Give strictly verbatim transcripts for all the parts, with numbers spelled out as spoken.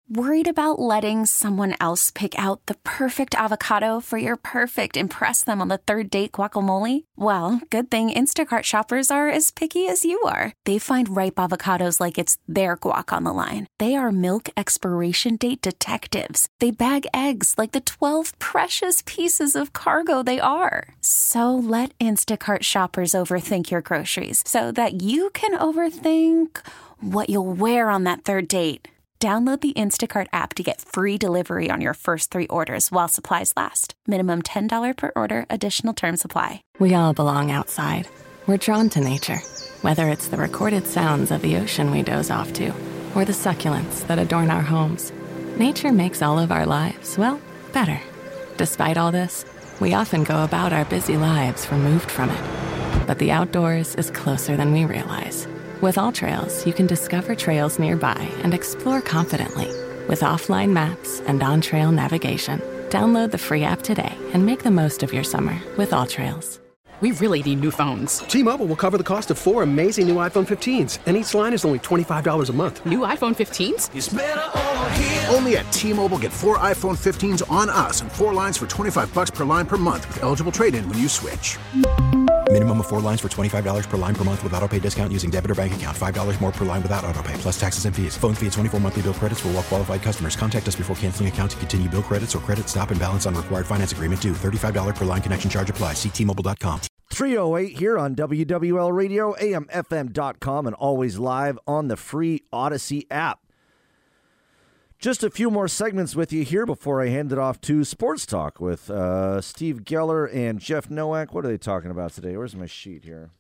Worried about letting someone else pick out the perfect avocado for your perfect impress them on the third date guacamole? Well, good thing Instacart shoppers are as picky as you are. They find ripe avocados like it's their guac on the line. They are milk expiration date detectives. They bag eggs like the twelve precious pieces of cargo they are. So let Instacart shoppers overthink your groceries so that you can overthink what you'll wear on that third date. Download the Instacart app to get free delivery on your first three orders while supplies last. Minimum ten dollars per order. Additional terms apply. We all belong outside. We're drawn to nature. Whether it's the recorded sounds of the ocean we doze off to, or the succulents that adorn our homes, nature makes all of our lives, well, better. Despite all this, we often go about our busy lives removed from it. But the outdoors is closer than we realize. With AllTrails, you can discover trails nearby and explore confidently. With offline maps and on-trail navigation, download the free app today and make the most of your summer with AllTrails. We really need new phones. T-Mobile will cover the cost of four amazing new iPhone fifteens, and each line is only twenty-five dollars a month. New iPhone fifteens? It's better over here. Only at T-Mobile, get four iPhone fifteens on us and four lines for twenty-five dollars per line per month with eligible trade-in when you switch. Minimum of four lines for twenty-five dollars per line per month with autopay discount using debit or bank account. five dollars more per line without autopay, plus taxes and fees. Phone fee at twenty-four monthly bill credits for well-qualified customers. Contact us before canceling account to continue bill credits or credit stop and balance on required finance agreement due. thirty-five dollars per line connection charge applies. See T Mobile dot com. three oh eight here on W W L Radio, A M F M dot com, and always live on the free Odyssey app. Just a few more segments with you here before I hand it off to Sports Talk with uh, Steve Geller and Jeff Nowak. What are they talking about today? Where's my sheet here?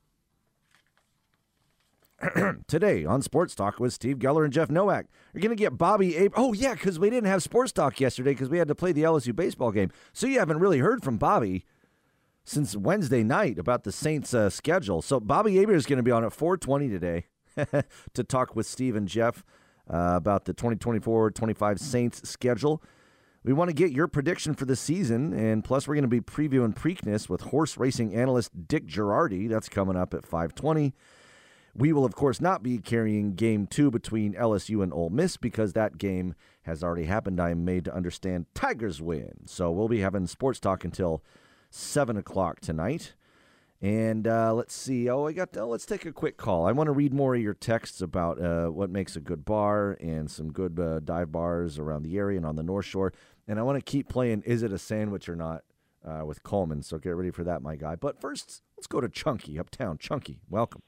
Today on Sports Talk with Steve Geller and Jeff Nowak. You're going to get Bobby Ab- Oh, yeah, because we didn't have Sports Talk yesterday because we had to play the L S U baseball game. So you haven't really heard from Bobby since Wednesday night about the Saints' uh, schedule. So Bobby Aber is going to be on at four twenty today to talk with Steve and Jeff Uh, about the twenty twenty-four twenty-five Saints schedule. We want to get your prediction for the season, and plus we're going to be previewing Preakness with horse racing analyst Dick Girardi. That's coming up at five twenty. We will, of course, not be carrying Game two between L S U and Ole Miss because that game has already happened. I am made to understand Tigers win. So we'll be having Sports Talk until seven o'clock tonight. And uh, let's see. Oh, I got. Oh, let's take a quick call. I want to read more of your texts about uh, what makes a good bar and some good uh, dive bars around the area and on the North Shore. And I want to keep playing Is It a Sandwich or Not uh, with Coleman. So get ready for that, my guy. But first, let's go to Chunky uptown. Chunky, welcome.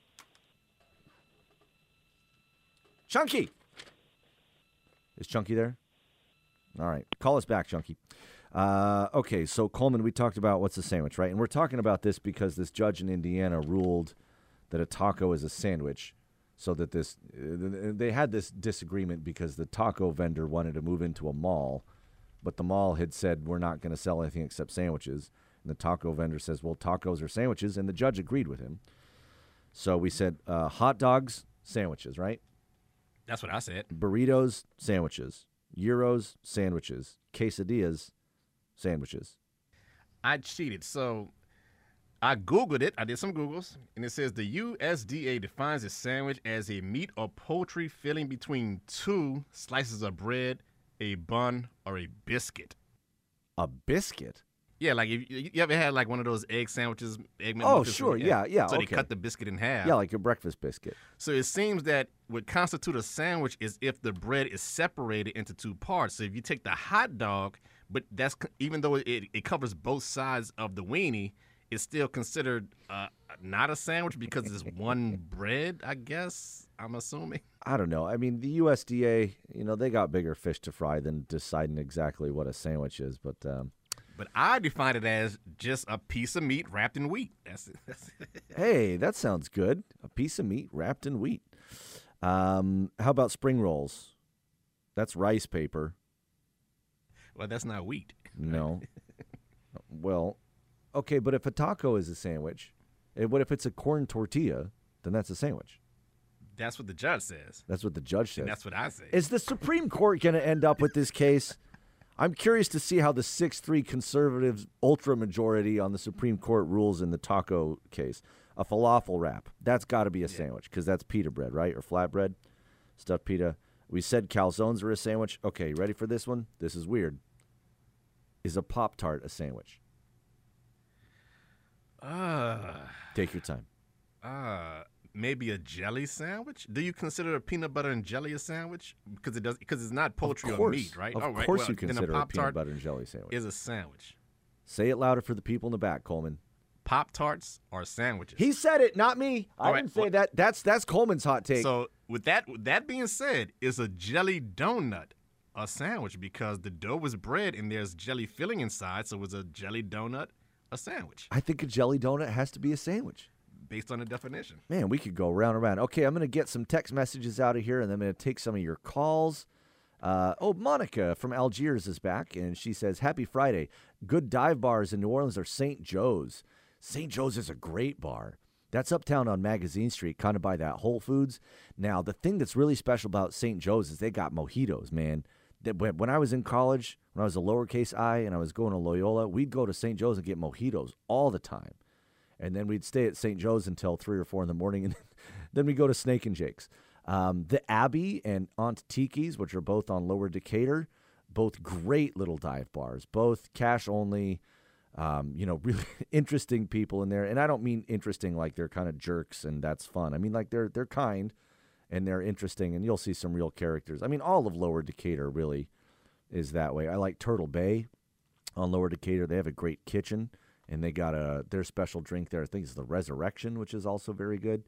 Chunky! Is Chunky there? All right. Call us back, Chunky. Uh, okay, so Coleman, we talked about what's a sandwich, right? And we're talking about this because this judge in Indiana ruled that a taco is a sandwich, so that this uh, they had this disagreement because the taco vendor wanted to move into a mall, but the mall had said we're not going to sell anything except sandwiches. And the taco vendor says, well, tacos are sandwiches, and the judge agreed with him. So we said uh, hot dogs, sandwiches, right? That's what I said. Burritos, sandwiches. Gyros, sandwiches. Quesadillas, sandwiches. I cheated. So I Googled it. I did some Googles. And it says the U S D A defines a sandwich as a meat or poultry filling between two slices of bread, a bun, or a biscuit. A biscuit? Yeah, like if you, you ever had like one of those egg sandwiches? Egg oh, sure. Yeah, yeah. So okay. they cut the biscuit in half. Yeah, like a breakfast biscuit. So it seems that what constitutes a sandwich is if the bread is separated into two parts. So if you take the hot dog, but that's even though it, it covers both sides of the weenie, it's still considered uh, not a sandwich because it's one bread, I guess, I'm assuming. I don't know. I mean, the U S D A, you know, they got bigger fish to fry than deciding exactly what a sandwich is. But um, but I define it as just a piece of meat wrapped in wheat. That's it. That's it. Hey, that sounds good. A piece of meat wrapped in wheat. Um, how about spring rolls? That's rice paper. Well, that's not wheat. No. Well, okay, but if a taco is a sandwich, what if it's a corn tortilla, then that's a sandwich. That's what the judge says. That's what the judge says. And that's what I say. Is the Supreme Court going to end up with this case? I'm curious to see how the six three conservative ultra majority on the Supreme Court rules in the taco case. A falafel wrap. That's got to be a yeah. sandwich because that's pita bread, right? Or flatbread, stuffed pita. We said calzones are a sandwich. Okay, ready for this one? This is weird. Is a Pop-Tart a sandwich? Uh, Take your time. Uh, maybe a jelly sandwich? Do you consider a peanut butter and jelly a sandwich? Because it does, because it's not poultry or meat, right? Of oh, right. course well, you consider a, a peanut butter and jelly sandwich. Is a sandwich. Say it louder for the people in the back, Coleman. Pop-Tarts are sandwiches. He said it, not me. I All right, didn't say well, that. That's that's Coleman's hot take. So with that with that being said, is a jelly donut a sandwich? Because the dough was bread and there's jelly filling inside, so is a jelly donut a sandwich? I think a jelly donut has to be a sandwich. Based on the definition. Man, we could go round and round. Okay, I'm going to get some text messages out of here, and then I'm going to take some of your calls. Uh, oh, Monica from Algiers is back, and she says, Happy Friday. Good dive bars in New Orleans are Saint Joe's. Saint Joe's is a great bar. That's uptown on Magazine Street, kind of by that Whole Foods. Now, the thing that's really special about Saint Joe's is they got mojitos, man. When I was in college, when I was a lowercase I and I was going to Loyola, we'd go to Saint Joe's and get mojitos all the time. And then we'd stay at Saint Joe's until three or four in the morning, and then we'd go to Snake and Jake's. Um, the Abbey and Aunt Tiki's, which are both on Lower Decatur, both great little dive bars, both cash only. Um, you know, really interesting people in there. And I don't mean interesting like they're kind of jerks and that's fun. I mean, like they're they're kind and they're interesting, and you'll see some real characters. I mean, all of Lower Decatur really is that way. I like Turtle Bay on Lower Decatur. They have a great kitchen, and they got a their special drink there. I think it's the Resurrection, which is also very good.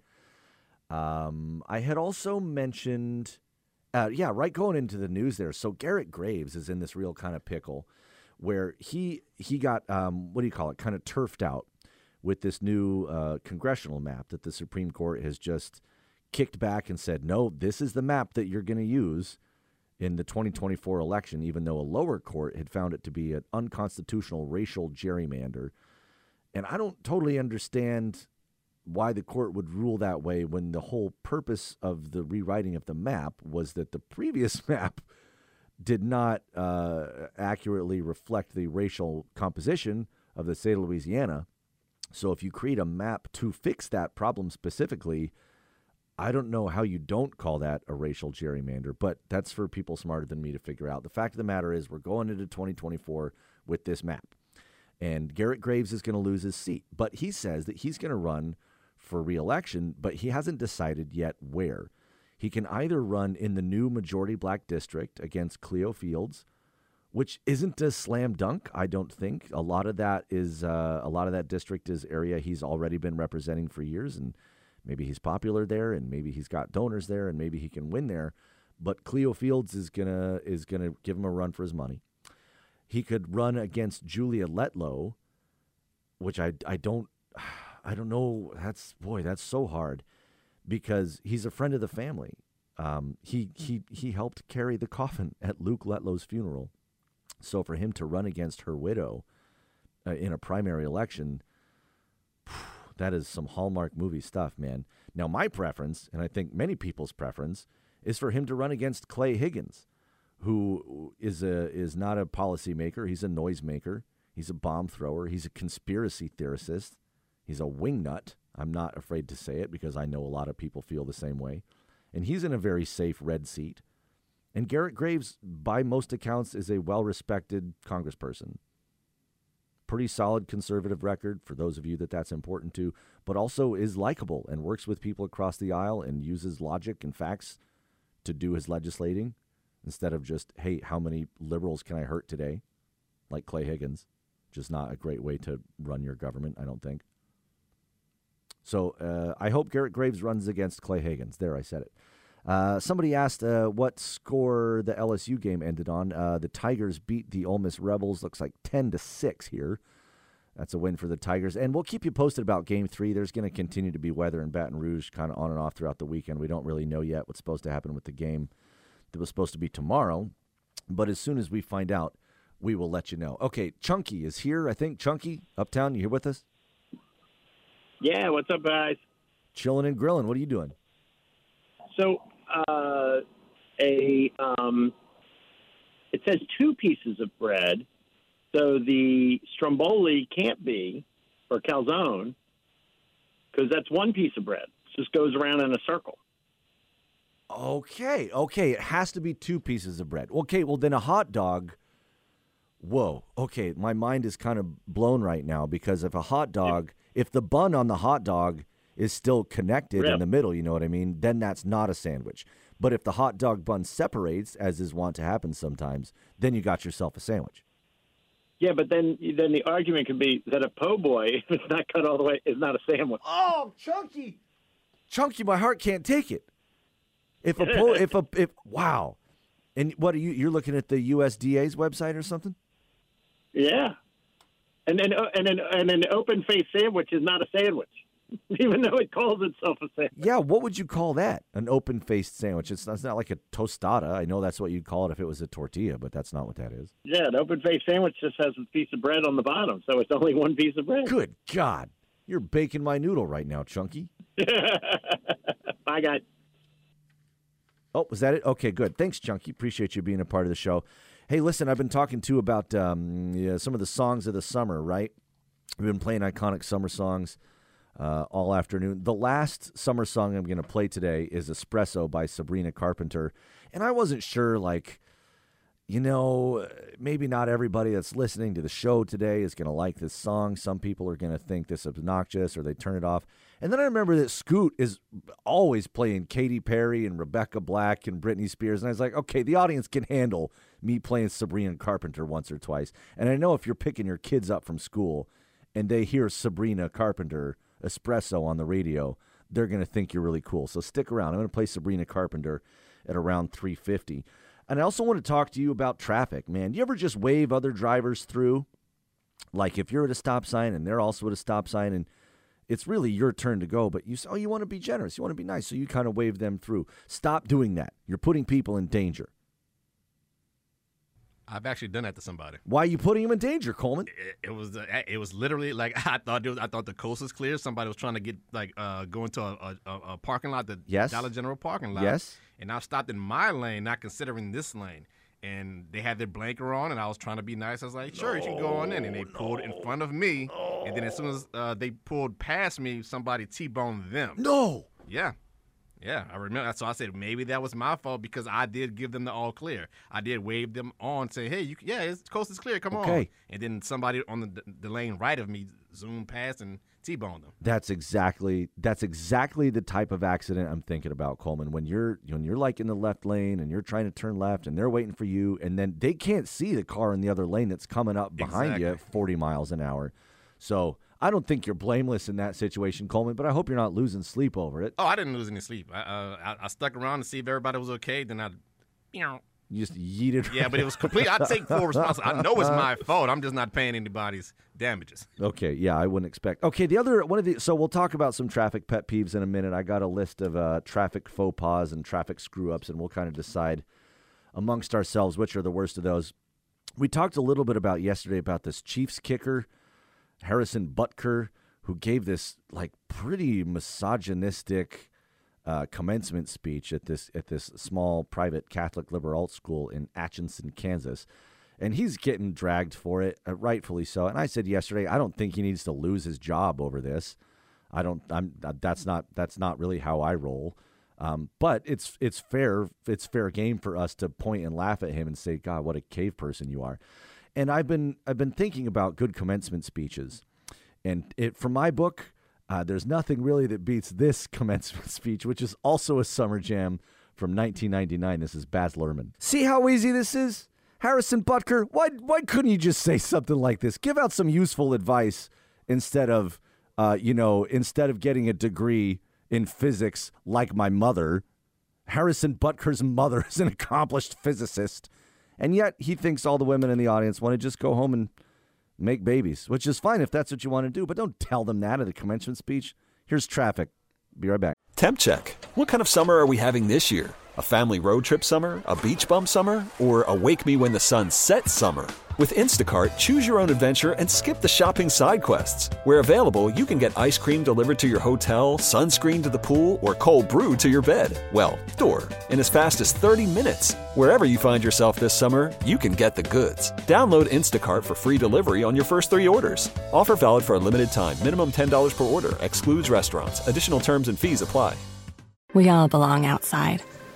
Um, I had also mentioned, uh, yeah, right going into the news there. So Garrett Graves is in this real kind of pickle, where he he got, um, what do you call it, kind of turfed out with this new uh, congressional map that the Supreme Court has just kicked back and said, no, this is the map that you're going to use in the twenty twenty-four election, even though a lower court had found it to be an unconstitutional racial gerrymander. And I don't totally understand why the court would rule that way when the whole purpose of the rewriting of the map was that the previous map did not uh, accurately reflect the racial composition of the state of Louisiana. So if you create a map to fix that problem specifically, I don't know how you don't call that a racial gerrymander, but that's for people smarter than me to figure out. The fact of the matter is we're going into twenty twenty-four with this map, and Garrett Graves is going to lose his seat. But he says that he's going to run for re-election, but he hasn't decided yet where. He can either run in the new majority black district against Cleo Fields, which isn't a slam dunk, I don't think. A lot of that is uh, a lot of that district is area he's already been representing for years, and maybe he's popular there, and maybe he's got donors there, and maybe he can win there. But Cleo Fields is gonna is gonna give him a run for his money. He could run against Julia Letlow, which I I don't I don't know. That's boy, that's so hard because he's a friend of the family. Um, he he he helped carry the coffin at Luke Letlow's funeral. So for him to run against her widow uh, in a primary election, that is some Hallmark movie stuff, man. Now, my preference, and I think many people's preference, is for him to run against Clay Higgins, who is a is not a policymaker. He's a noisemaker. He's a bomb thrower. He's a conspiracy theorist. He's a wingnut. I'm not afraid to say it because I know a lot of people feel the same way. And he's in a very safe red seat. And Garrett Graves, by most accounts, is a well-respected congressperson. Pretty solid conservative record for those of you that that's important to, but also is likable and works with people across the aisle and uses logic and facts to do his legislating instead of just, hey, how many liberals can I hurt today? Like Clay Higgins. Just not a great way to run your government, I don't think. So uh, I hope Garrett Graves runs against Clay Higgins. There, I said it. Uh, somebody asked uh, what score the L S U game ended on. Uh, the Tigers beat the Ole Miss Rebels. Looks like ten to six here. That's a win for the Tigers. And we'll keep you posted about game three. There's going to continue to be weather in Baton Rouge kind of on and off throughout the weekend. We don't really know yet what's supposed to happen with the game that was supposed to be tomorrow. But as soon as we find out, we will let you know. Okay, Chunky is here, I think. Chunky, Uptown, you here with us? Yeah, what's up, guys? Chilling and grilling. What are you doing? So, uh, a um, it says two pieces of bread. So the stromboli can't be, or calzone, because that's one piece of bread. It just goes around in a circle. Okay, okay. It has to be two pieces of bread. Okay, well, then a hot dog. Whoa. Okay, my mind is kind of blown right now because if a hot dog, if the bun on the hot dog is still connected Yep. in the middle, you know what I mean, then that's not a sandwich. But if the hot dog bun separates, as is wont to happen sometimes, then you got yourself a sandwich. Yeah, but then then the argument could be that a po' boy, if it's not cut all the way, is not a sandwich. Oh, Chunky. Chunky, my heart can't take it. If a po- if a if wow. And what are you you're looking at the U S D A's website or something? Yeah, and then and then and an open faced sandwich is not a sandwich, even though it calls itself a sandwich. Yeah, what would you call that? An open-faced sandwich. It's not, it's not like a tostada. I know that's what you'd call it if it was a tortilla, but that's not what that is. Yeah, an open faced sandwich just has a piece of bread on the bottom, so it's only one piece of bread. Good God. You're baking my noodle right now, Chunky. Bye, guys. Oh, was that it? Okay, good. Thanks, Chunky. Appreciate you being a part of the show. Hey, listen, I've been talking, too, about um, yeah, some of the songs of the summer, right? We've been playing iconic summer songs uh, all afternoon. The last summer song I'm going to play today is Espresso by Sabrina Carpenter. And I wasn't sure, like, you know, maybe not everybody that's listening to the show today is going to like this song. Some people are going to think this is obnoxious or they turn it off. And then I remember that Scoot is always playing Katy Perry and Rebecca Black and Britney Spears. And I was like, okay, the audience can handle me playing Sabrina Carpenter once or twice. And I know if you're picking your kids up from school and they hear Sabrina Carpenter, Espresso on the radio, they're going to think you're really cool. So stick around. I'm going to play Sabrina Carpenter at around three fifty. And I also want to talk to you about traffic, man. Do you ever just wave other drivers through? Like if you're at a stop sign and they're also at a stop sign and it's really your turn to go, but you say, oh, you want to be generous. You want to be nice. So you kind of wave them through. Stop doing that. You're putting people in danger. I've actually done that to somebody. Why are you putting them in danger, Coleman? It, it was uh, it was literally like I thought it was, I thought the coast was clear. Somebody was trying to get like uh, go into a, a, a parking lot, the Yes. Dollar General parking lot. Yes. And I stopped in my lane, not considering this lane. And they had their blanker on, and I was trying to be nice. I was like, sure, no, you can go on in. And they no, pulled in front of me. No. And then as soon as uh, they pulled past me, somebody T-boned them. No. Yeah. Yeah, I remember. So I said maybe that was my fault because I did give them the all clear. I did wave them on, say, hey, you, yeah, it's, coast is clear. Come okay. on. And then somebody on the, the lane right of me zoomed past and T-boned them. That's exactly that's exactly the type of accident I'm thinking about, Coleman. When you're when you're like in the left lane and you're trying to turn left and they're waiting for you, and then they can't see the car in the other lane that's coming up behind exactly. you at forty miles an hour. So I don't think you're blameless in that situation, Coleman, but I hope you're not losing sleep over it. Oh, I didn't lose any sleep. I, uh, I, I stuck around to see if everybody was okay. Then I, you know. You just yeeted. Yeah, but it was complete. I take full responsibility. I know it's my fault. I'm just not paying anybody's damages. Okay, yeah, I wouldn't expect. Okay, the other one of the so we'll talk about some traffic pet peeves in a minute. I got a list of uh, traffic faux pas and traffic screw ups, and we'll kind of decide amongst ourselves which are the worst of those. We talked a little bit about yesterday about this Chiefs kicker, Harrison Butker, who gave this like pretty misogynistic Uh, commencement speech at this at this small private Catholic liberal alt school in Atchison, Kansas, and he's getting dragged for it, uh, rightfully so. And I said yesterday, I don't think he needs to lose his job over this. I don't. I'm. That's not. That's not really how I roll. Um, but it's it's fair. It's fair game for us to point and laugh at him and say, God, what a cave person you are. And I've been I've been thinking about good commencement speeches, and it from my book. Uh, there's nothing really that beats this commencement speech, which is also a summer jam from nineteen ninety-nine. This is Baz Luhrmann. See how easy this is? Harrison Butker, why why couldn't you just say something like this? Give out some useful advice instead of, uh, you know, instead of getting a degree in physics like my mother. Harrison Butker's mother is an accomplished physicist, and yet he thinks all the women in the audience want to just go home and make babies, which is fine if that's what you want to do, but don't tell them that at a commencement speech. Here's traffic. Be right back. Temp check. What kind of summer are we having this year? A family road trip summer? A beach bum summer? Or a wake me when the sun sets summer? With Instacart, choose your own adventure and skip the shopping side quests. Where available, you can get ice cream delivered to your hotel, sunscreen to the pool, or cold brew to your bed. Well, door. In as fast as thirty minutes. Wherever you find yourself this summer, you can get the goods. Download Instacart for free delivery on your first three orders. Offer valid for a limited time. Minimum ten dollars per order. Excludes restaurants. Additional terms and fees apply. We all belong outside.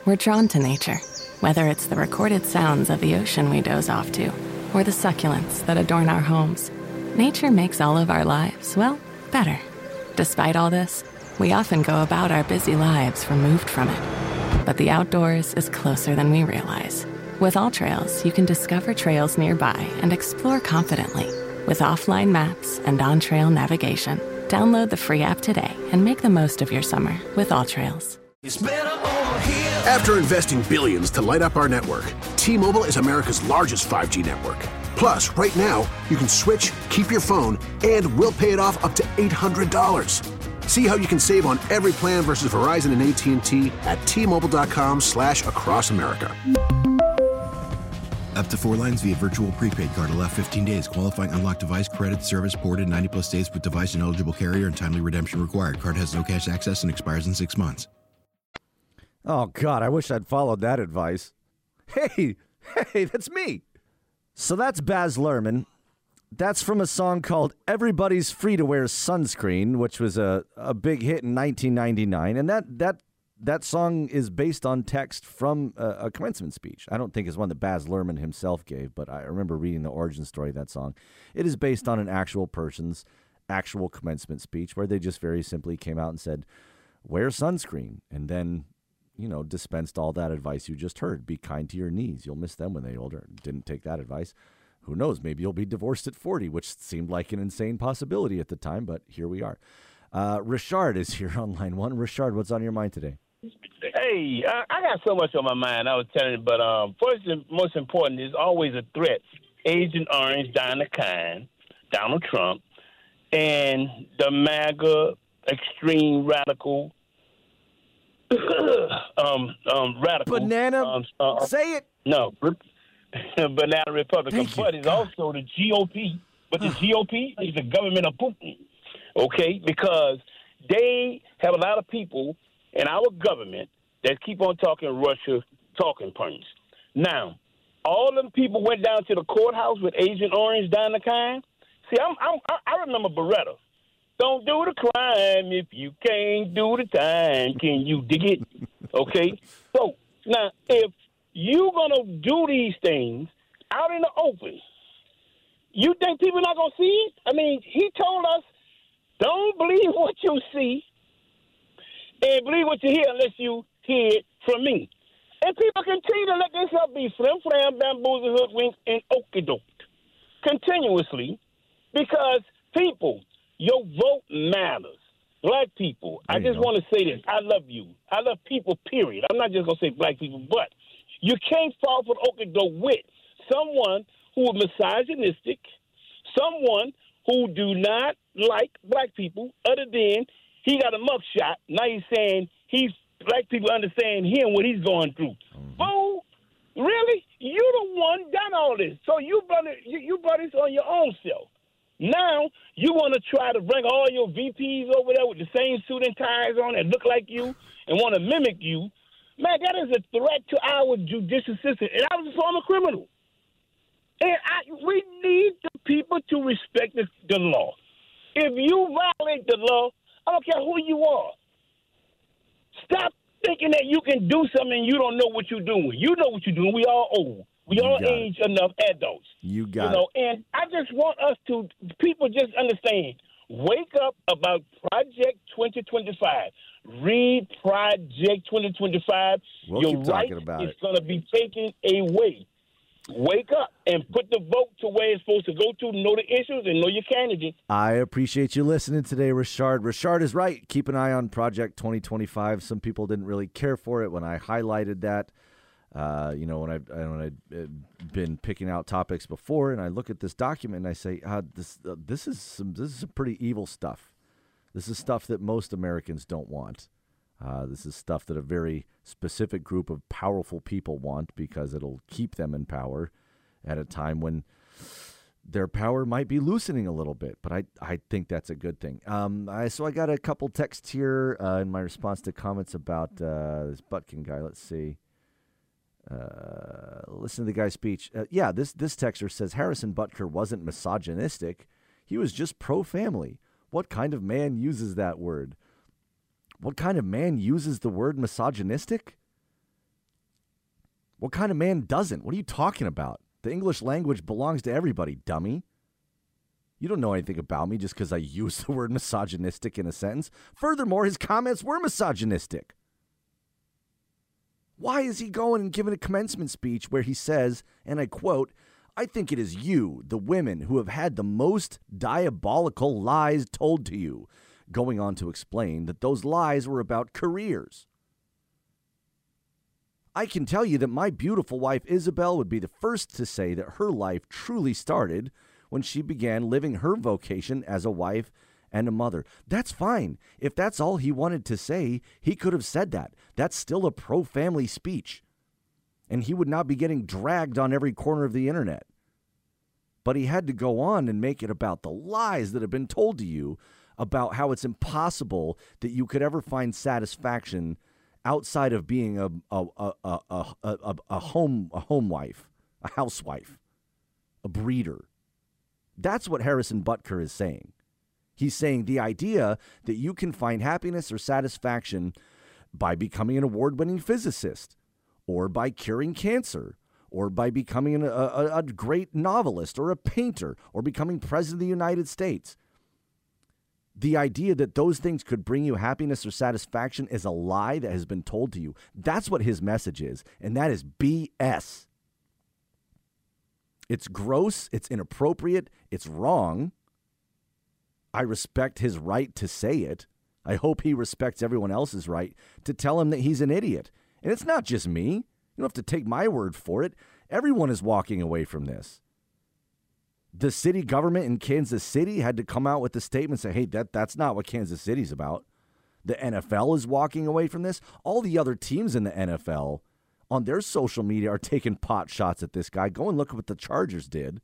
We're drawn to nature, whether it's the recorded sounds of the ocean we doze off to, or the succulents that adorn our homes. Nature makes all of our lives, well, better. Despite all this, we often go about our busy lives removed from it. But the outdoors is closer than we realize. With AllTrails, you can discover trails nearby and explore confidently. With offline maps and on-trail navigation, download the free app today and make the most of your summer with AllTrails. After investing billions to light up our network, T-Mobile is America's largest five G network. Plus, right now, you can switch, keep your phone, and we'll pay it off up to eight hundred dollars. See how you can save on every plan versus Verizon and A T and T at T-Mobile.com slash across America. Up to four lines via virtual prepaid card. Allow fifteen days. Qualifying unlocked device credit service ported ninety plus days with device and eligible carrier and timely redemption required. Card has no cash access and expires in six months. Oh, God, I wish I'd followed that advice. Hey, hey, that's me. So that's Baz Luhrmann. That's from a song called Everybody's Free to Wear Sunscreen, which was a, a big hit in nineteen ninety-nine. And that that that song is based on text from a, a commencement speech. I don't think it's one that Baz Luhrmann himself gave, but I remember reading the origin story of that song. It is based on an actual person's actual commencement speech where they just very simply came out and said, wear sunscreen, and then, you know, dispensed all that advice you just heard. Be kind to your knees. You'll miss them when they're older. Didn't take that advice. Who knows? Maybe you'll be divorced at forty, which seemed like an insane possibility at the time, but here we are. Uh, Richard is here on line one. Richard, what's on your mind today? Hey, I, I got so much on my mind, I was telling you, but um, first and most important is always a threat. Agent Orange, Diana Kine, Donald Trump, and the MAGA extreme radical um, um, radical. Banana, um, uh, say it. No, banana Republican. Thank But you, it's God. also the G O P. But the G O P is the government of Putin. Okay? Because they have a lot of people in our government that keep on talking Russia talking points. Now, all them people went down to the courthouse with Agent Orange down the kind. See, I'm, I'm, I remember Beretta. Don't do the crime if you can't do the time. Can you dig it? Okay? So, now, if you're going to do these things out in the open, you think people are not going to see it? I mean, he told us, don't believe what you see and believe what you hear unless you hear it from me. And people continue to let this up be flim flam, bamboozle, hoodwink, and okey-doke continuously because people, your vote matters. Black people, I just want to say this. I love you. I love people, period. I'm not just going to say black people, but you can't fall for the okey-doke with someone who is misogynistic, someone who do not like black people other than he got a mugshot. Now he's saying he's black people understand him, what he's going through. Mm-hmm. Fool, really? You the one done all this. So you brought it, you, you brought this on your own self. Now you want to try to bring all your V Ps over there with the same suit and ties on that look like you and want to mimic you. Man, that is a threat to our judicial system. And I was a former criminal. And I, we need the people to respect the, the law. If you violate the law, I don't care who you are. Stop thinking that you can do something and you don't know what you're doing. You know what you're doing. We all old. We all age enough adults. You got you know, it. And I just want us to, people just understand, wake up about Project twenty twenty-five. Read Project twenty twenty-five. We'll Your keep talking right about is it. going to be taken away. Wake up and put the vote to where it's supposed to go to, know the issues, and know your candidate. I appreciate you listening today, Richard. Richard is right. Keep an eye on Project twenty twenty-five. Some people didn't really care for it when I highlighted that. Uh, you know, when I've, when I've been picking out topics before, and I look at this document and I say, uh, this uh, this is some this is some pretty evil stuff. This is stuff that most Americans don't want. Uh, this is stuff that a very specific group of powerful people want because it'll keep them in power at a time when their power might be loosening a little bit. But I, I think that's a good thing. Um, I, so I got a couple texts here uh, in my response to comments about uh, this Butkin guy. Let's see. Uh, listen to the guy's speech. Uh, yeah, this, this texter says Harrison Butker wasn't misogynistic. He was just pro-family. What kind of man uses that word? What kind of man uses the word misogynistic? What kind of man doesn't? What are you talking about? The English language belongs to everybody, dummy. You don't know anything about me just because I use the word misogynistic in a sentence. Furthermore, his comments were misogynistic. Why is he going and giving a commencement speech where he says, and I quote, "I think it is you, the women, who have had the most diabolical lies told to you," going on to explain that those lies were about careers. I can tell you that my beautiful wife Isabel would be the first to say that her life truly started when she began living her vocation as a wife and a mother. That's fine. If that's all he wanted to say, he could have said that. That's still a pro-family speech. And he would not be getting dragged on every corner of the internet. But he had to go on and make it about the lies that have been told to you about how it's impossible that you could ever find satisfaction outside of being a a a a a, a, a home a home wife, a housewife, a breeder. That's what Harrison Butker is saying. He's saying the idea that you can find happiness or satisfaction by becoming an award-winning physicist, or by curing cancer, or by becoming a, a, a great novelist or a painter, or becoming president of the United States. The idea that those things could bring you happiness or satisfaction is a lie that has been told to you. That's what his message is, and that is B S. It's gross, it's inappropriate, it's wrong. I respect his right to say it. I hope he respects everyone else's right to tell him that he's an idiot. And it's not just me. You don't have to take my word for it. Everyone is walking away from this. The city government in Kansas City had to come out with a statement and say, hey, that, that's not what Kansas City's about. The N F L is walking away from this. All the other teams in the N F L on their social media are taking pot shots at this guy. Go and look at what the Chargers did.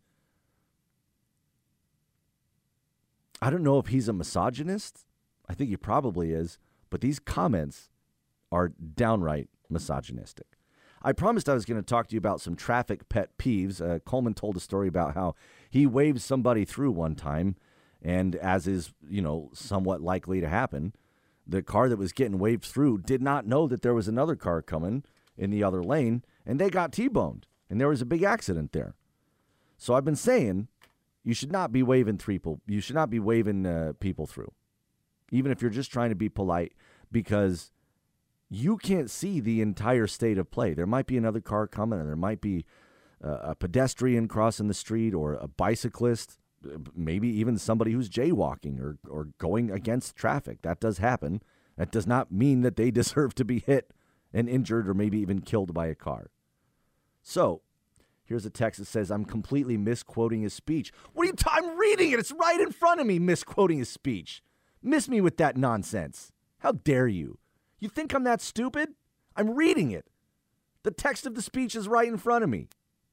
I don't know if he's a misogynist. I think he probably is. But these comments are downright misogynistic. I promised I was going to talk to you about some traffic pet peeves. Uh, Coleman told a story about how he waved somebody through one time, and as is, you know, somewhat likely to happen, the car that was getting waved through did not know that there was another car coming in the other lane, and they got T-boned, and there was a big accident there. So I've been saying you should not be waving people. You should not be waving uh, people through, even if you're just trying to be polite, because you can't see the entire state of play. There might be another car coming, or there might be uh, a pedestrian crossing the street, or a bicyclist, maybe even somebody who's jaywalking or, or going against traffic. That does happen. That does not mean that they deserve to be hit and injured or maybe even killed by a car. So here's a text that says, I'm completely misquoting his speech. What are you t- I'm reading it. It's right in front of me, misquoting his speech. Miss me with that nonsense. How dare you? You think I'm that stupid? I'm reading it. The text of the speech is right in front of me.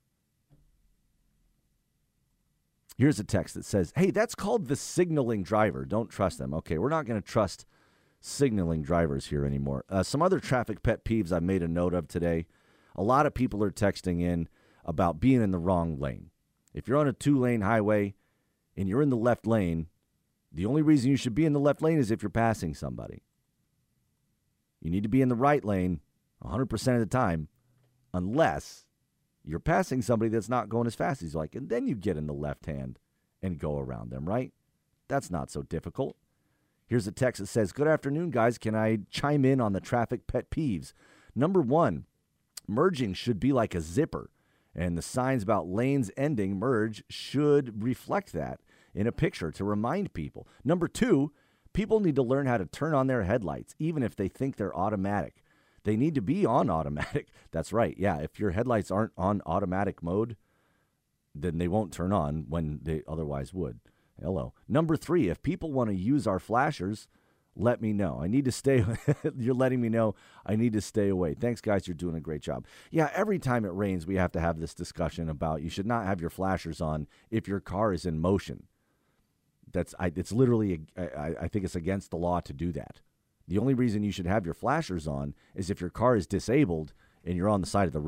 Here's a text that says, hey, that's called the signaling driver. Don't trust them. Okay, we're not going to trust signaling drivers here anymore. Uh, some other traffic pet peeves I made a note of today. A lot of people are texting in about being in the wrong lane. If you're on a two-lane highway and you're in the left lane, the only reason you should be in the left lane is if you're passing somebody. You need to be in the right lane one hundred percent of the time, unless you're passing somebody that's not going as fast as you like, and then you get in the left hand and go around them, right? That's not so difficult. Here's a text that says, good afternoon, guys. Can I chime in on the traffic pet peeves? Number one, merging should be like a zipper, and the signs about lanes ending merge should reflect that in a picture to remind people. Number two, people need to learn how to turn on their headlights, even if they think they're automatic. They need to be on automatic. That's right. Yeah, if your headlights aren't on automatic mode, then they won't turn on when they otherwise would. Hello. Number three, if people want to use our flashers, let me know. I need to stay. You're letting me know I need to stay away. Thanks, guys. You're doing a great job. Yeah, every time it rains, we have to have this discussion about you should not have your flashers on if your car is in motion. That's I, it's literally, I, I think it's against the law to do that. The only reason you should have your flashers on is if your car is disabled and you're on the side of the road.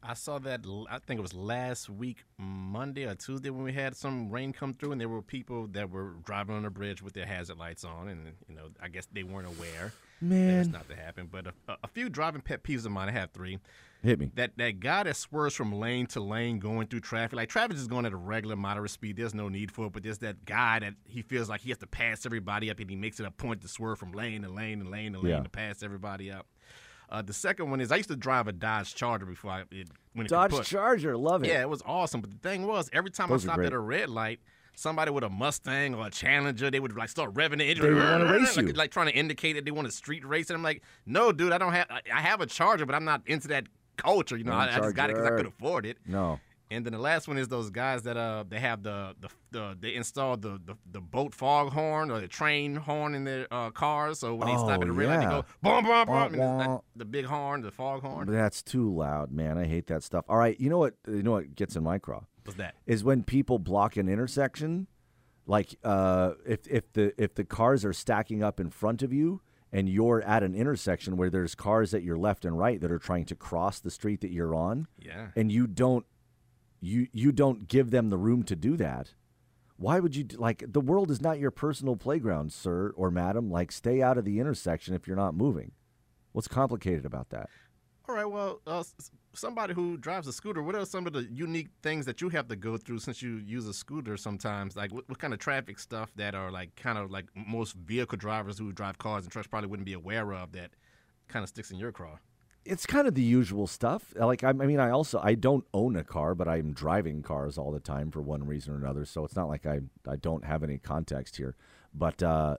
I saw that, l- I think it was last week, Monday or Tuesday, when we had some rain come through, and there were people that were driving on the bridge with their hazard lights on, and, you know, I guess they weren't aware Man. that it's not to happen. But a, a few driving pet peeves of mine, I have three. Hit me. That that guy that swerves from lane to lane going through traffic, like traffic is going at a regular, moderate speed. There's no need for it, but there's that guy that he feels like he has to pass everybody up, and he makes it a point to swerve from lane to lane and lane to lane Yeah. to pass everybody up. Uh, the second one is I used to drive a Dodge Charger before I it, when it Dodge could push. Charger, love it. Yeah, it was awesome. But the thing was, every time Those are I stopped great. at a red light, somebody with a Mustang or a Challenger, they would like start revving the engine. They would wanna race like, you. like trying to indicate that they want to street race. And I'm like, no, dude, I don't have. I, I have a Charger, but I'm not into that culture. You know, I, I just got it because I could afford it. No. And then the last one is those guys that uh they have the the, the they installed the, the the boat fog horn or the train horn in their uh, cars. So when they stop Oh, at a red light, they yeah. go boom boom boom. Wah, and it's wah. like the big horn, the fog horn. That's too loud, man. I hate that stuff. All right, you know what? You know what gets in my craw? What's that? Is when people block an intersection, like uh, if if the if the cars are stacking up in front of you, and you're at an intersection where there's cars at your left and right that are trying to cross the street that you're on, Yeah. and you don't you you don't give them the room to do that. Why would you do, like the world is not your personal playground, sir or madam? Like stay out of the intersection if you're not moving. What's complicated about that? All right, well, uh, s- somebody who drives a scooter, what are some of the unique things that you have to go through since you use a scooter sometimes? Like, what, what kind of traffic stuff that are, like, kind of like most vehicle drivers who drive cars and trucks probably wouldn't be aware of that kind of sticks in your craw? It's kind of the usual stuff. Like, I, I mean, I also, I don't own a car, but I'm driving cars all the time for one reason or another. So it's not like I, I don't have any context here. But, uh,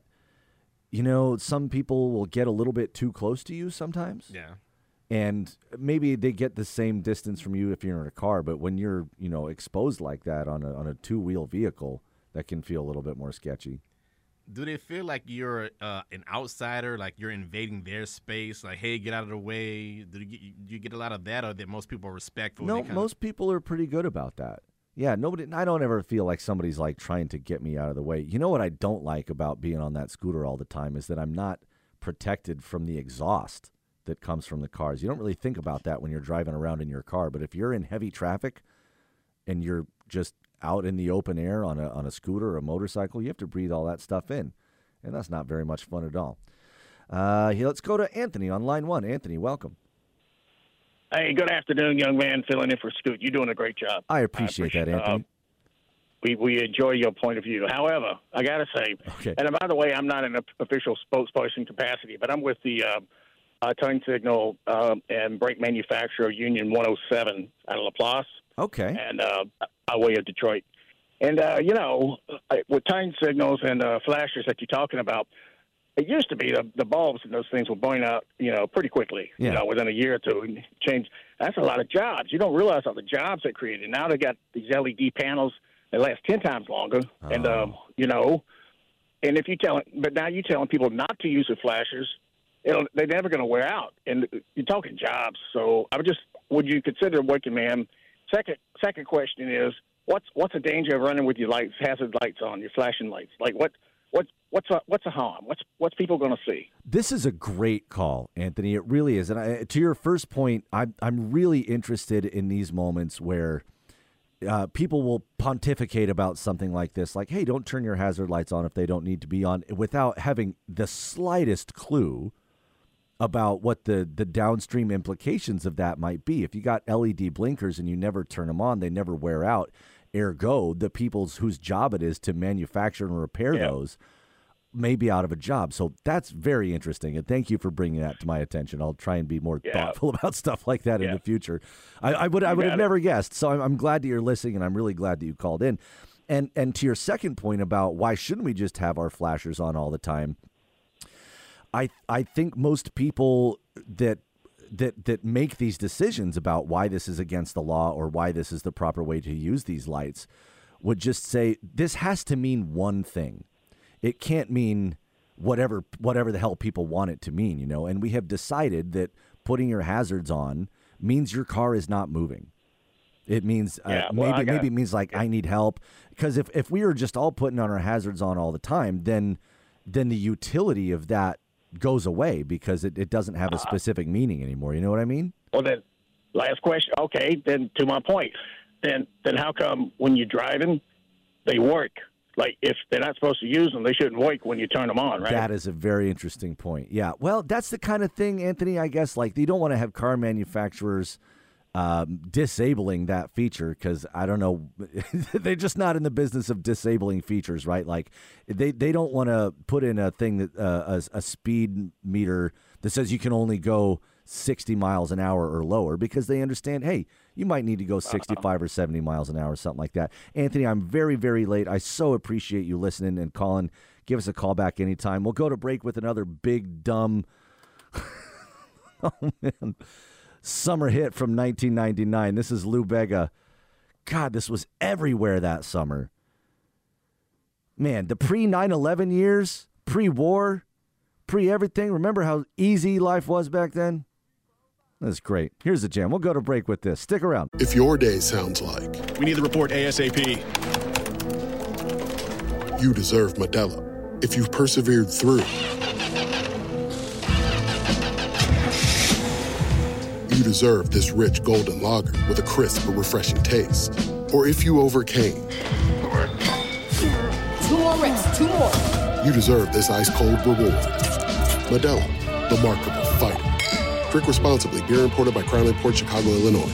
you know, some people will get a little bit too close to you sometimes. Yeah. And maybe they get the same distance from you if you're in a car, but when you're, you know, exposed like that on a on a two-wheel vehicle, that can feel a little bit more sketchy. Do they feel like you're uh, an outsider, like you're invading their space? Like, hey, get out of the way. Do you get, do you get a lot of that, or that most people are respectful? No, They kinda- most people are pretty good about that. Yeah, nobody. I don't ever feel like somebody's like trying to get me out of the way. You know what I don't like about being on that scooter all the time is that I'm not protected from the exhaust that comes from the cars. You don't really think about that when you're driving around in your car, but if you're in heavy traffic and you're just out in the open air on a on a scooter or a motorcycle, you have to breathe all that stuff in, and that's not very much fun at all. Uh, here, let's go to Anthony on line one. Anthony, welcome. Hey, good afternoon, young man. Filling in for Scoot. You're doing a great job. I appreciate, that, Anthony. Uh, we we enjoy your point of view. However, I got to say, Okay. and by the way, I'm not in an official spokesperson capacity, but I'm with the uh, uh, turn signal uh, and brake manufacturer Union one oh seven out of Laplace. Okay. And uh, our way of Detroit. And, uh, you know, with turn signals and uh, flashers that you're talking about, it used to be the, the bulbs and those things were burning out, you know, pretty quickly, Yeah. you know, within a year or two. And change. That's a lot of jobs. You don't realize all the jobs they created. Now they got these L E D panels that last ten times longer. Oh. And, um, you know, and if you tell, but now you're telling people not to use the flashers, it'll, they're never going to wear out. And you're talking jobs. So I would just, would you consider a working man? Second, second question is, what's what's the danger of running with your lights, hazard lights on, your flashing lights? Like what, what, what's a, what's a harm? What's what's people going to see? This is a great call, Anthony. It really is. And I, to your first point, I'm I'm really interested in these moments where uh, people will pontificate about something like this, like, "Hey, don't turn your hazard lights on if they don't need to be on," without having the slightest clue about what the, the downstream implications of that might be. If you got L E D blinkers and you never turn them on, they never wear out. Ergo, the people whose job it is to manufacture and repair Yeah. those may be out of a job. So that's very interesting. And thank you for bringing that to my attention. I'll try and be more Yeah. thoughtful about stuff like that in Yeah. the future. I, I would I You would got have it. never guessed. So I'm, I'm glad that you're listening, and I'm really glad that you called in. And and to your second point about why shouldn't we just have our flashers on all the time? I I think most people that that that make these decisions about why this is against the law or why this is the proper way to use these lights would just say this has to mean one thing. It can't mean whatever whatever the hell people want it to mean, you know. And we have decided that putting your hazards on means your car is not moving. It means uh, Yeah, well, I maybe got- maybe it means like I need help, because if if we were just all putting on our hazards on all the time, then then the utility of that goes away because it, it doesn't have a specific meaning anymore. You know what I mean? Well, then, Last question. Okay, then to my point, then then how come when you're driving, they work? Like, if they're not supposed to use them, they shouldn't work when you turn them on, right? That is a very interesting point. Yeah, well, that's the kind of thing, Anthony, I guess, like, you don't want to have car manufacturers um, disabling that feature because, I don't know, they're just not in the business of disabling features, right? Like, they, they don't want to put in a thing, that uh, a, a speed meter that says you can only go sixty miles an hour or lower because they understand, hey, you might need to go sixty-five or seventy miles an hour, something like that. Anthony, I'm very, very late. I so appreciate you listening and calling. Give us a call back anytime. We'll go to break with another big, dumb oh, man. summer hit from nineteen ninety-nine. This is Lou Bega. God, this was everywhere that summer. Man, the pre nine eleven years, pre-war, pre-everything. Remember how easy life was back then? That's great. Here's the jam. We'll go to break with this. Stick around. If your day sounds like we need the report ASAP, you deserve Modelo. If you've persevered through, you deserve this rich golden lager with a crisp but refreshing taste. Or if you overcame, two more reps, two more. You deserve this ice cold reward. Modelo, the Markable Fighter. Drink responsibly. Beer imported by Crown Imports, Chicago, Illinois.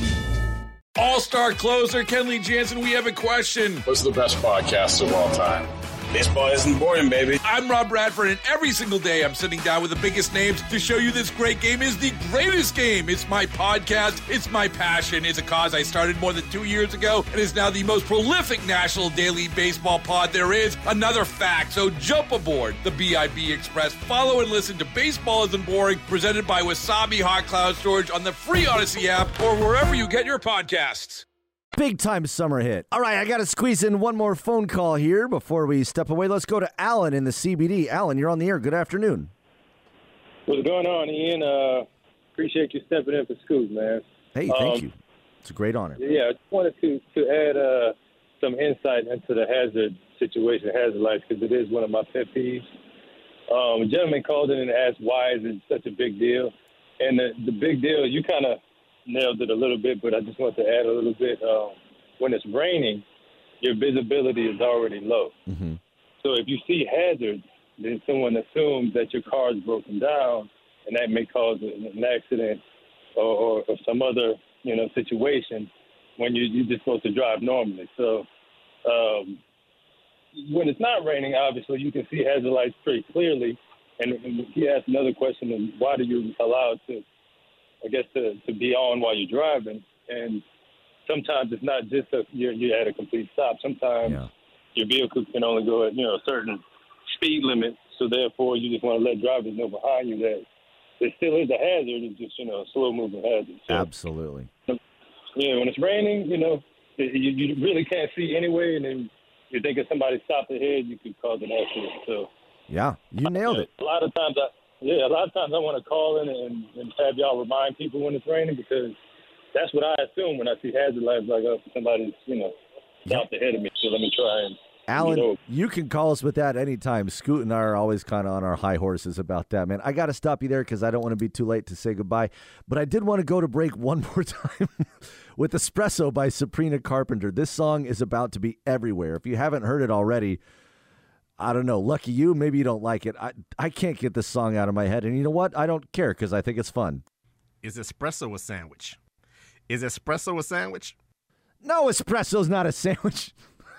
All-star closer Kenley Jansen, we have a question. What's the best podcast of all time? Baseball isn't boring, baby. I'm Rob Bradford, and every single day I'm sitting down with the biggest names to show you this great game is the greatest game. It's my podcast. It's my passion. It's a cause I started more than two years ago and is now the most prolific national daily baseball pod there is. Another fact, so jump aboard the B I B Express. Follow and listen to Baseball Isn't Boring, presented by Wasabi Hot Cloud Storage on the free Odyssey app or wherever you get your podcasts. Big time summer hit. All right, I got to squeeze in one more phone call here before we step away. Let's go to Alan in the C B D. Alan, you're on the air. Good afternoon. What's going on, Ian? Uh, appreciate you stepping in for Scoot, man. Hey, thank um, you. It's a great honor. Yeah, I just wanted to, to add uh, some insight into the hazard situation, hazard lights, because it is one of my pet peeves. Um, a gentleman called in and asked, why is it such a big deal? And the, the big deal, you kind of nailed it a little bit, but I just want to add a little bit. Um, when it's raining, your visibility is already low. Mm-hmm. So if you see hazards, then someone assumes that your car is broken down, and that may cause an accident or, or, or some other, you know, situation when you, you're just supposed to drive normally. So um, when it's not raining, obviously, you can see hazard lights pretty clearly. And, and he asked another question, why do you allow it to, I guess, to, to be on while you're driving? And sometimes it's not just a, you're, you're at a complete stop. Sometimes yeah. your vehicle can only go at, you know, a certain speed limit. So therefore, you just want to let drivers know behind you that there still is a hazard. It's just, you know, a slow-moving hazard. So, absolutely. Yeah, when it's raining, you know, you, you really can't see anyway. And then you're thinking somebody stopped ahead, you could cause an accident. So yeah, you nailed it. A lot of times I, Yeah, a lot of times I want to call in and, and have y'all remind people when it's raining, because that's what I assume when I see hazard lights, like, oh, somebody's, you know, stopped ahead of me, so let me try and Alan, you can call us with that anytime. Scoot and I are always kind of on our high horses about that, man. I got to stop you there because I don't want to be too late to say goodbye. But I did want to go to break one more time with Espresso by Sabrina Carpenter. This song is about to be everywhere. If you haven't heard it already, I don't know. Lucky you. Maybe you don't like it. I, I can't get this song out of my head. And you know what? I don't care because I think it's fun. Is espresso a sandwich? Is espresso a sandwich? No, espresso's not a sandwich.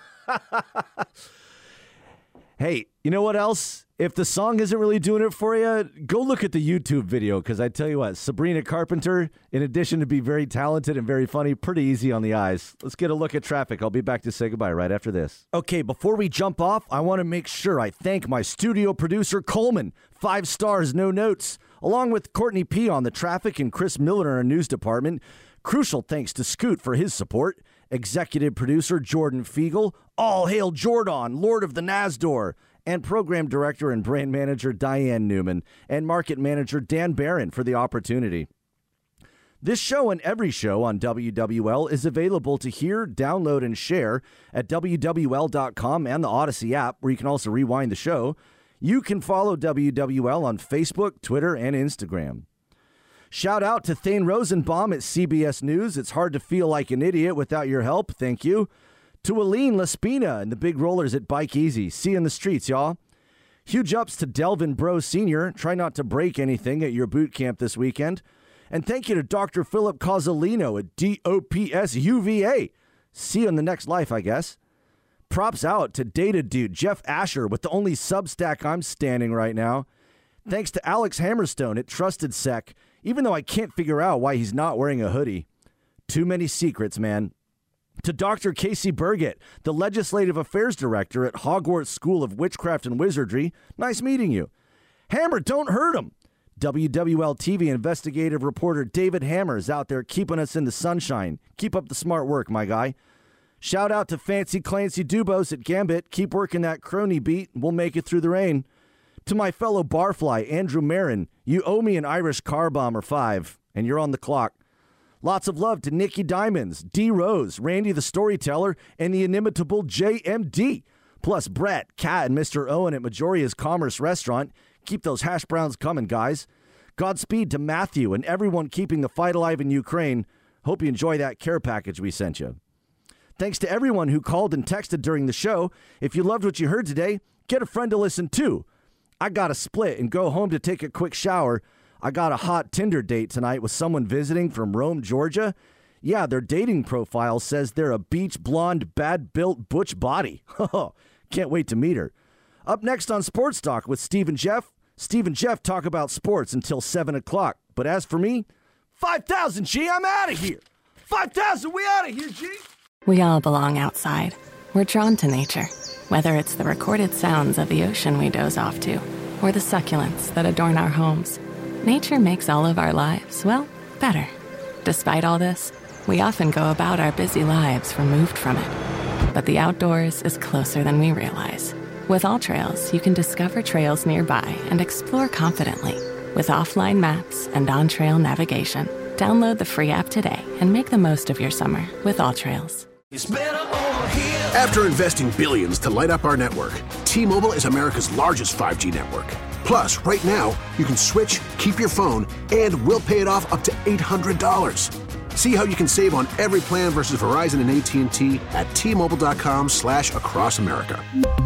Hey, you know what else? If the song isn't really doing it for you, go look at the YouTube video, because I tell you what, Sabrina Carpenter, in addition to be very talented and very funny, pretty easy on the eyes. Let's get a look at traffic. I'll be back to say goodbye right after this. Okay, before we jump off, I want to make sure I thank my studio producer, Coleman. Five stars, no notes. Along with Courtney P. on the traffic and Chris Miller in our news department. Crucial thanks to Scoot for his support. Executive producer Jordan Fiegel, all hail Jordan, Lord of the Nasdor, and program director and brand manager Diane Newman, and market manager Dan Barron for the opportunity. This show and every show on W W L is available to hear, download, and share at W W L dot com and the Odyssey app, where you can also rewind the show. You can follow W W L on Facebook, Twitter, and Instagram. Shout out to Thane Rosenbaum at C B S News. It's hard to feel like an idiot without your help. Thank you. To Aline Laspina and the big rollers at Bike Easy. See you in the streets, y'all. Huge ups to Delvin Bro Senior Try not to break anything at your boot camp this weekend. And thank you to Doctor Philip Cozzolino at D O P S U V A. See you in the next life, I guess. Props out to Data Dude Jeff Asher with the only Substack I'm standing right now. Thanks to Alex Hammerstone at Trusted Sec, even though I can't figure out why he's not wearing a hoodie. Too many secrets, man. To Doctor Casey Burgett, the Legislative Affairs Director at Hogwarts School of Witchcraft and Wizardry. Nice meeting you. Hammer, don't hurt him. W W L T V investigative reporter David Hammer is out there keeping us in the sunshine. Keep up the smart work, my guy. Shout out to Fancy Clancy Dubose at Gambit. Keep working that crony beat. We'll make it through the rain. To my fellow barfly, Andrew Marin, you owe me an Irish car bomb or five, and you're on the clock. Lots of love to Nikki Diamonds, D. Rose, Randy the Storyteller, and the inimitable J M D. Plus Brett, Kat, and Mister Owen at Majoria's Commerce Restaurant. Keep those hash browns coming, guys. Godspeed to Matthew and everyone keeping the fight alive in Ukraine. Hope you enjoy that care package we sent you. Thanks to everyone who called and texted during the show. If you loved what you heard today, get a friend to listen too. I got to split and go home to take a quick shower. I got a hot Tinder date tonight with someone visiting from Rome, Georgia. Yeah, their dating profile says they're a beach blonde, bad-built butch body. Can't wait to meet her. Up next on Sports Talk with Steve and Jeff. Steve and Jeff talk about sports until seven o'clock. But as for me, five thousand, G, I'm out of here. five thousand, we out of here, G. We all belong outside. We're drawn to nature, whether it's the recorded sounds of the ocean we doze off to, or the succulents that adorn our homes. Nature makes all of our lives, well, better. Despite all this, we often go about our busy lives removed from it. But the outdoors is closer than we realize. With AllTrails, you can discover trails nearby and explore confidently. With offline maps and on-trail navigation, download the free app today and make the most of your summer with AllTrails. It's better over here. After investing billions to light up our network, T-Mobile is America's largest five G network. Plus, right now, you can switch, keep your phone, and we'll pay it off up to eight hundred dollars. See how you can save on every plan versus Verizon and A T and T at T-Mobile.com slash across America.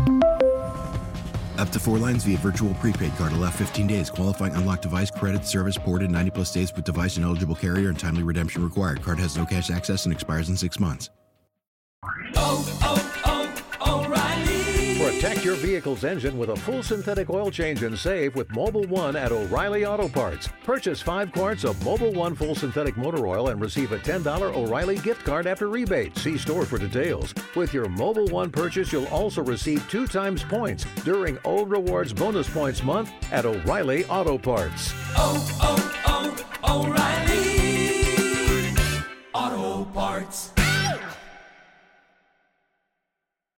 Up to four lines via virtual prepaid card. Allow fifteen days. Qualifying unlocked device credit service ported ninety plus days with device and eligible carrier and timely redemption required. Card has no cash access and expires in six months. Oh, oh, oh, O'Reilly. Protect your vehicle's engine with a full synthetic oil change and save with Mobil one at O'Reilly Auto Parts. Purchase five quarts of Mobil one full synthetic motor oil and receive a ten dollars O'Reilly gift card after rebate. See store for details. With your Mobil one purchase, you'll also receive two times points during O Rewards Bonus Points Month at O'Reilly Auto Parts. Oh,